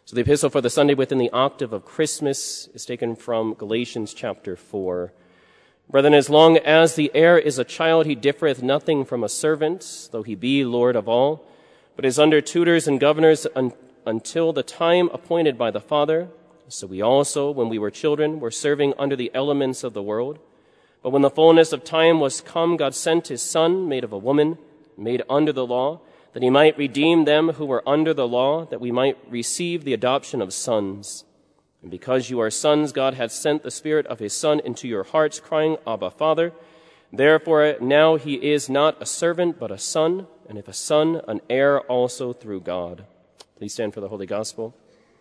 So the epistle for the Sunday within the octave of Christmas is taken from Galatians chapter 4. Brethren, as long as the heir is a child, he differeth nothing from a servant, though he be Lord of all, but is under tutors and governors until the time appointed by the Father. So we also, when we were children, were serving under the elements of the world. But when the fullness of time was come, God sent his Son, made of a woman, made under the law, that he might redeem them who were under the law, that we might receive the adoption of sons. And because you are sons, God hath sent the Spirit of his Son into your hearts, crying, Abba, Father. Therefore now he is not a servant, but a son, and if a son, an heir also through God. Please stand for the Holy Gospel.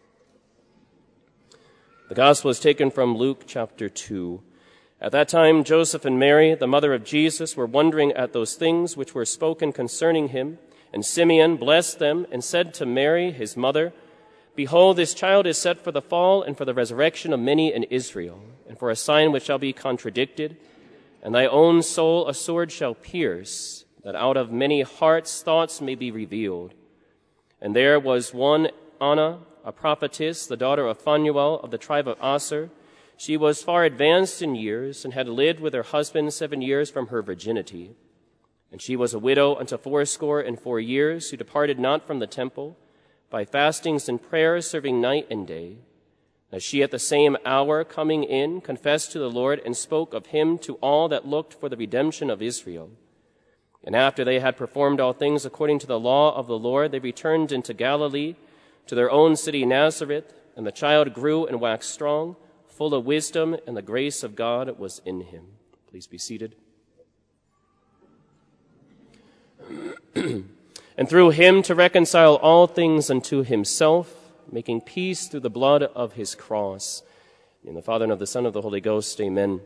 The Gospel is taken from Luke chapter 2. At that time, Joseph and Mary, the mother of Jesus, were wondering at those things which were spoken concerning him. And Simeon blessed them and said to Mary, his mother, Behold, this child is set for the fall and for the resurrection of many in Israel, and for a sign which shall be contradicted. And thy own soul a sword shall pierce, that out of many hearts thoughts may be revealed. And there was one Anna, a prophetess, the daughter of Phanuel of the tribe of Aser. She was far advanced in years, and had lived with her husband 7 years from her virginity. And she was a widow unto 84 years, who departed not from the temple, by fastings and prayers, serving night and day. As she at the same hour coming in, confessed to the Lord, and spoke of him to all that looked for the redemption of Israel. And after they had performed all things according to the law of the Lord, they returned into Galilee, to their own city Nazareth, and the child grew and waxed strong, full of wisdom, and the grace of God was in him. Please be seated. And through him to reconcile all things unto himself, making peace through the blood of his cross. In the Father, and of the Son, and of the Holy Ghost, amen.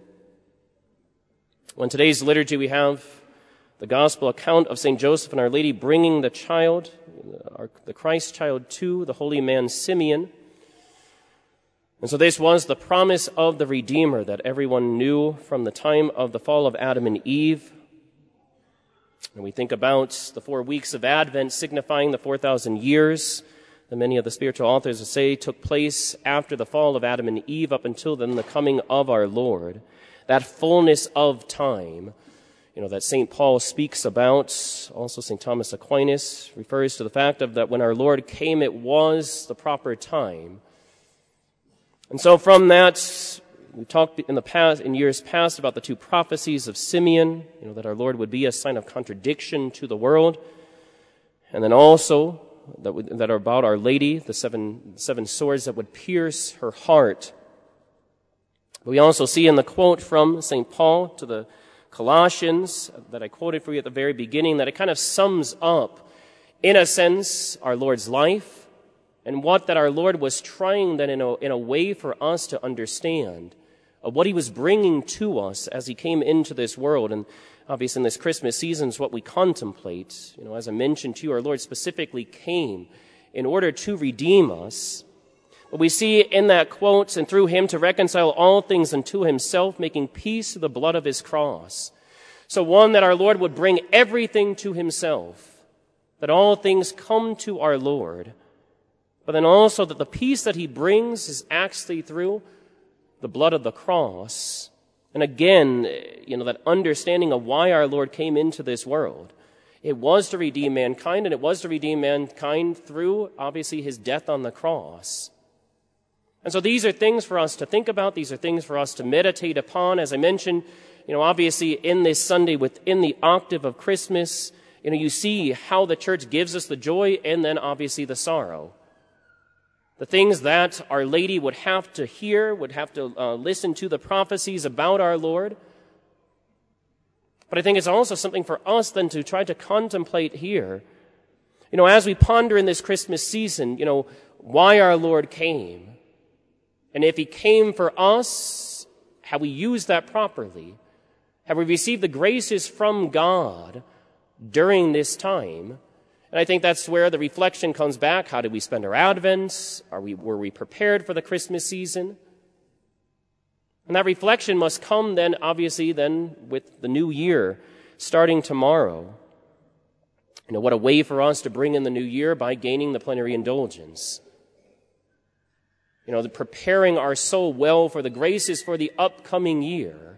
Well, in today's liturgy we have the gospel account of St. Joseph and Our Lady bringing the child, the Christ child, to the holy man Simeon. And so this was the promise of the Redeemer that everyone knew from the time of the fall of Adam and Eve. And we think about the 4 weeks of Advent signifying the 4,000 years that many of the spiritual authors say took place after the fall of Adam and Eve up until then the coming of our Lord. That fullness of time, that St. Paul speaks about. Also St. Thomas Aquinas refers to the fact of that when our Lord came, it was the proper time. And so from that, we talked in years past about the 2 prophecies of Simeon, that our Lord would be a sign of contradiction to the world. And then also that are about Our Lady, the seven swords that would pierce her heart. We also see in the quote from St. Paul to the Colossians that I quoted for you at the very beginning that it kind of sums up, in a sense, our Lord's life and what that our Lord was trying then in a way for us to understand of what he was bringing to us as he came into this world. And obviously in this Christmas season is what we contemplate. As I mentioned to you, our Lord specifically came in order to redeem us. But we see in that quote, and through him to reconcile all things unto himself, making peace through the blood of his cross. So one, that our Lord would bring everything to himself, that all things come to our Lord. But then also that the peace that he brings is actually through the blood of the cross. And again, that understanding of why our Lord came into this world. It was to redeem mankind, and it was to redeem mankind through, obviously, his death on the cross. And so these are things for us to think about. These are things for us to meditate upon. As I mentioned, obviously in this Sunday within the octave of Christmas, you see how the church gives us the joy and then obviously the sorrow. The things that Our Lady would have to hear, would have to listen to the prophecies about our Lord. But I think it's also something for us then to try to contemplate here. As we ponder in this Christmas season, why our Lord came. And if he came for us, have we used that properly? Have we received the graces from God during this time? And I think that's where the reflection comes back. How did we spend our Advents? Were we prepared for the Christmas season? And that reflection must come then, obviously, then with the new year starting tomorrow. What a way for us to bring in the new year by gaining the plenary indulgence. preparing our soul well for the graces for the upcoming year.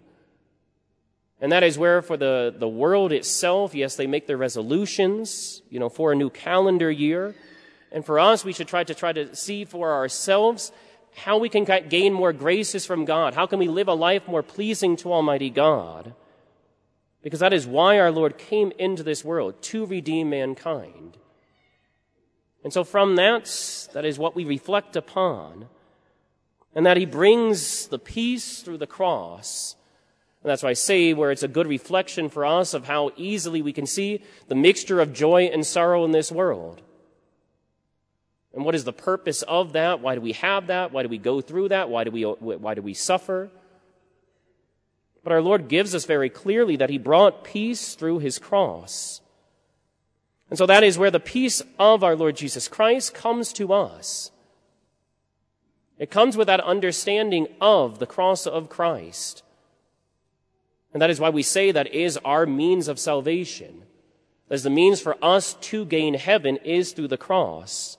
And that is where for the world itself, yes, they make their resolutions, for a new calendar year. And for us, we should try to see for ourselves how we can gain more graces from God. How can we live a life more pleasing to Almighty God? Because that is why our Lord came into this world, to redeem mankind. And so from that is what we reflect upon, and that he brings the peace through the cross. And that's why I say where it's a good reflection for us of how easily we can see the mixture of joy and sorrow in this world. And what is the purpose of that? Why do we have that? Why do we go through that? Why do we suffer? But our Lord gives us very clearly that he brought peace through his cross. And so that is where the peace of our Lord Jesus Christ comes to us. It comes with that understanding of the cross of Christ. And that is why we say that is our means of salvation. As the means for us to gain heaven is through the cross.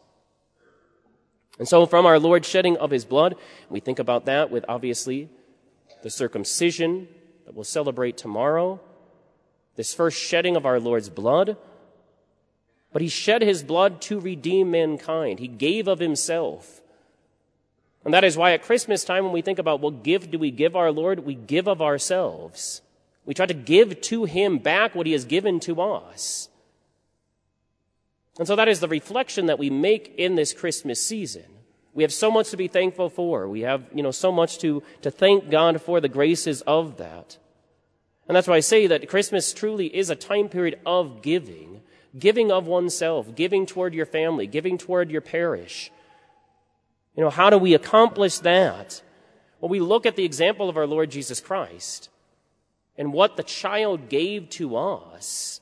And so from our Lord shedding of his blood, we think about that with obviously the circumcision that we'll celebrate tomorrow, this first shedding of our Lord's blood. But he shed his blood to redeem mankind. He gave of himself. And that is why at Christmas time when we think about what gift do we give our Lord, we give of ourselves. We try to give to him back what he has given to us. And so that is the reflection that we make in this Christmas season. We have so much to be thankful for. We have, so much to thank God for the graces of that. And that's why I say that Christmas truly is a time period of giving. Giving of oneself, giving toward your family, giving toward your parish. How do we accomplish that? Well, we look at the example of our Lord Jesus Christ and what the child gave to us.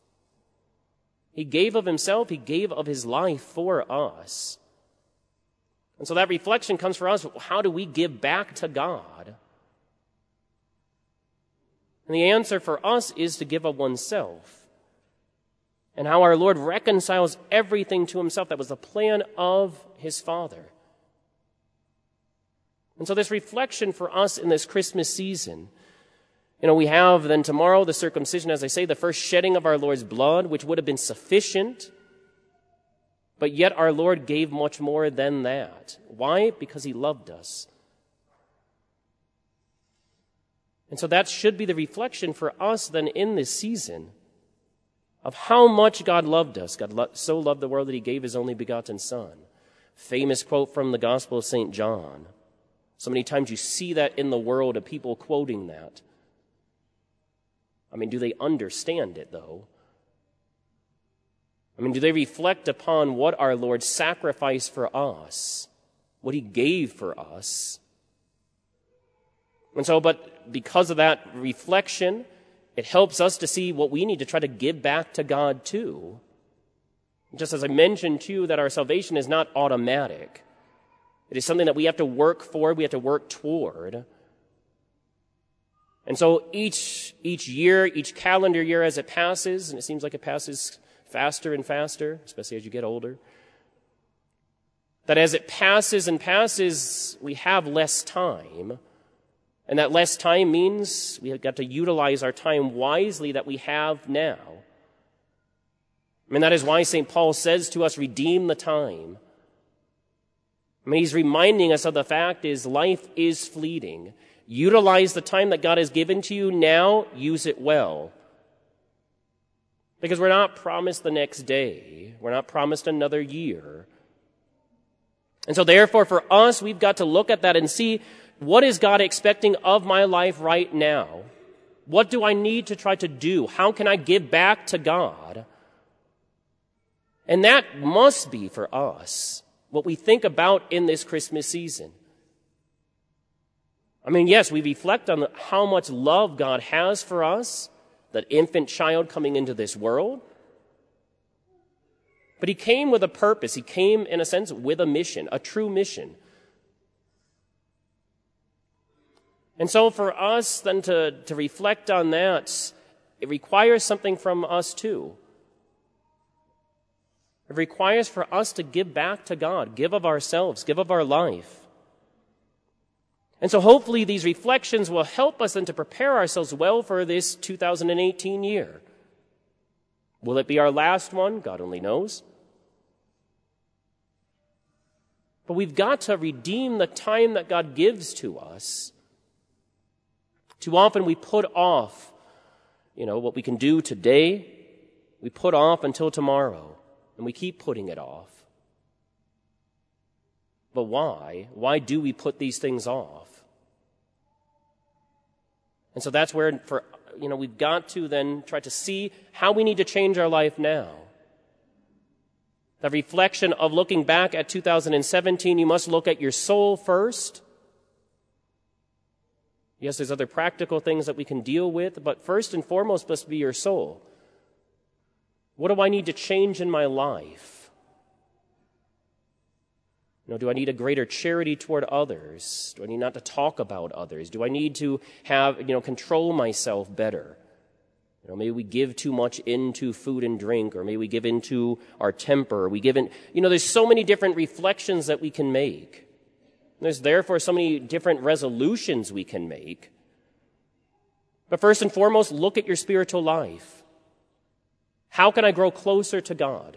He gave of himself, he gave of his life for us. And so that reflection comes for us, how do we give back to God? And the answer for us is to give of oneself. And how our Lord reconciles everything to himself. That was the plan of his Father. And so this reflection for us in this Christmas season, we have then tomorrow the circumcision, as I say, the first shedding of our Lord's blood, which would have been sufficient. But yet our Lord gave much more than that. Why? Because he loved us. And so that should be the reflection for us then in this season of how much God loved us. God so loved the world that he gave his only begotten Son. Famous quote from the Gospel of St. John. So many times you see that in the world of people quoting that. Do they understand it though? Do they reflect upon what our Lord sacrificed for us? What he gave for us? And so, but because of that reflection, it helps us to see what we need to try to give back to God too. Just as I mentioned too, that our salvation is not automatic. It is something that we have to work for, we have to work toward. And so each year, each calendar year as it passes, and it seems like it passes faster and faster, especially as you get older, that as it passes and passes, we have less time. And that less time means we have got to utilize our time wisely that we have now. That is why St. Paul says to us, redeem the time. He's reminding us of the fact is life is fleeting. Utilize the time that God has given to you now. Use it well. Because we're not promised the next day. We're not promised another year. And so therefore for us, we've got to look at that and see, what is God expecting of my life right now? What do I need to try to do? How can I give back to God? And that must be for us what we think about in this Christmas season. Yes, we reflect on how much love God has for us, that infant child coming into this world. But he came with a purpose. He came, in a sense, with a mission, a true mission. And so for us then to reflect on that, it requires something from us too. It requires for us to give back to God, give of ourselves, give of our life. And so hopefully these reflections will help us then to prepare ourselves well for this 2018 year. Will it be our last one? God only knows. But we've got to redeem the time that God gives to us. Too often we put off, what we can do today, we put off until tomorrow, and we keep putting it off. But why? Why do we put these things off? And so that's where, we've got to then try to see how we need to change our life now. The reflection of looking back at 2017, you must look at your soul first. Yes, there's other practical things that we can deal with, but first and foremost must be your soul. What do I need to change in my life? Do I need a greater charity toward others? Do I need not to talk about others? Do I need to have, control myself better? Maybe we give too much into food and drink, or maybe we give into our temper. We give in, there's so many different reflections that we can make. There's therefore so many different resolutions we can make. But first and foremost, look at your spiritual life. How can I grow closer to God?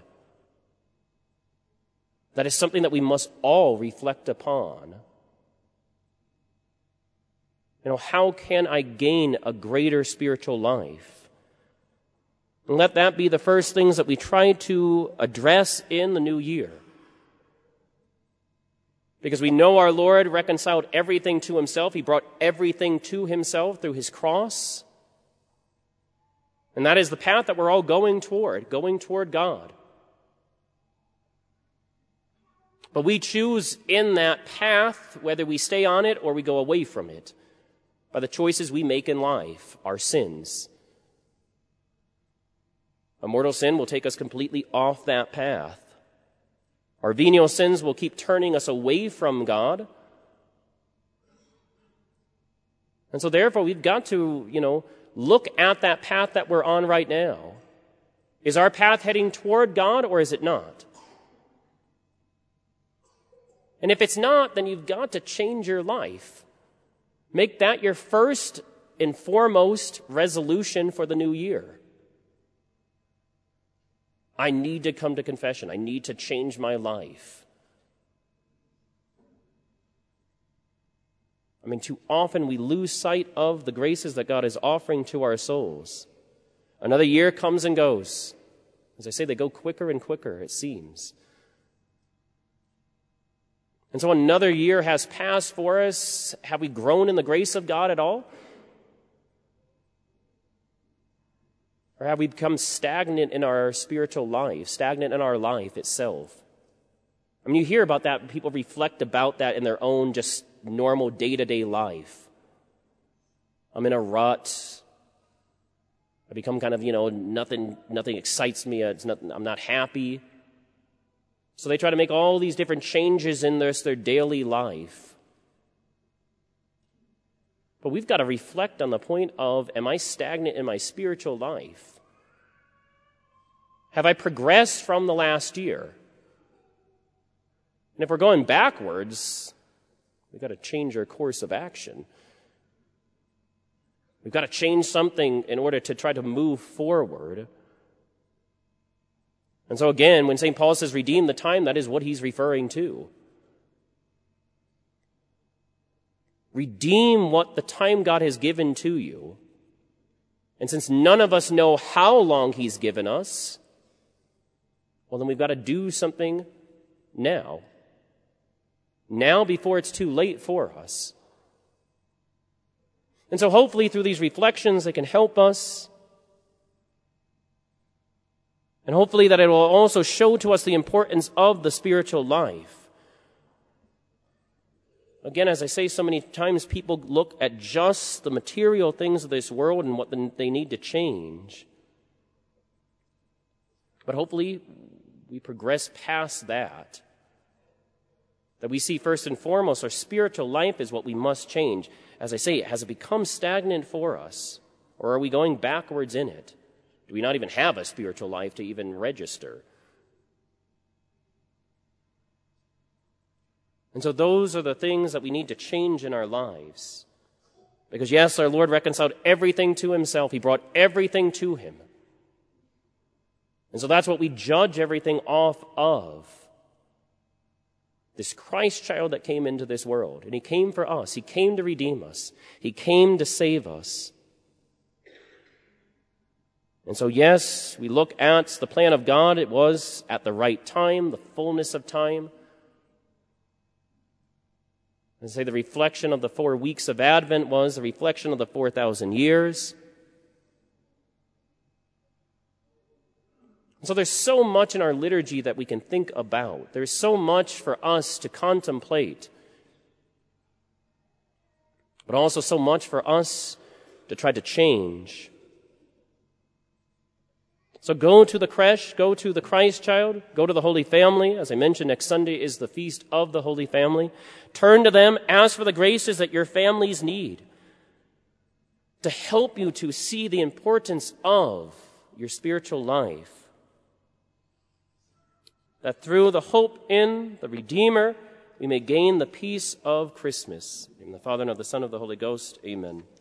That is something that we must all reflect upon. How can I gain a greater spiritual life? And let that be the first things that we try to address in the new year. Because we know our Lord reconciled everything to himself. He brought everything to himself through his cross. And that is the path that we're all going toward God. But we choose in that path whether we stay on it or we go away from it by the choices we make in life, our sins. A mortal sin will take us completely off that path. Our venial sins will keep turning us away from God. And so therefore we've got to, look at that path that we're on right now. Is our path heading toward God or is it not? And if it's not, then you've got to change your life. Make that your first and foremost resolution for the new year. I need to come to confession. I need to change my life. Too often we lose sight of the graces that God is offering to our souls. Another year comes and goes. As I say, they go quicker and quicker, it seems. And so another year has passed for us. Have we grown in the grace of God at all? Or have we become stagnant in our spiritual life, stagnant in our life itself? You hear about that, people reflect about that in their own just normal day-to-day life. I'm in a rut. I become kind of, nothing excites me. I'm not happy. So they try to make all these different changes in their daily life. But we've got to reflect on the point of, am I stagnant in my spiritual life? Have I progressed from the last year? And if we're going backwards, we've got to change our course of action. We've got to change something in order to try to move forward. And so again, when St. Paul says redeem the time, that is what he's referring to. Redeem what the time God has given to you. And since none of us know how long he's given us, well, then we've got to do something now. Now before it's too late for us. And so hopefully through these reflections, they can help us. And hopefully that it will also show to us the importance of the spiritual life. Again, as I say so many times, people look at just the material things of this world and what they need to change. But hopefully we progress past that. That we see first and foremost our spiritual life is what we must change. As I say, has it become stagnant for us? Or are we going backwards in it? Do we not even have a spiritual life to even register? And so those are the things that we need to change in our lives. Because yes, our Lord reconciled everything to himself. He brought everything to him. And so that's what we judge everything off of. This Christ child that came into this world. And he came for us. He came to redeem us. He came to save us. And so yes, we look at the plan of God. It was at the right time, the fullness of time. And say the reflection of the 4 weeks of Advent was the reflection of the 4,000 years. So there's so much in our liturgy that we can think about. There's so much for us to contemplate. But also so much for us to try to change. So go to the creche, go to the Christ child, go to the Holy Family. As I mentioned, next Sunday is the Feast of the Holy Family. Turn to them, ask for the graces that your families need to help you to see the importance of your spiritual life. That through the hope in the Redeemer, we may gain the peace of Christmas. In the Father, and of the Son, and of the Holy Ghost, amen.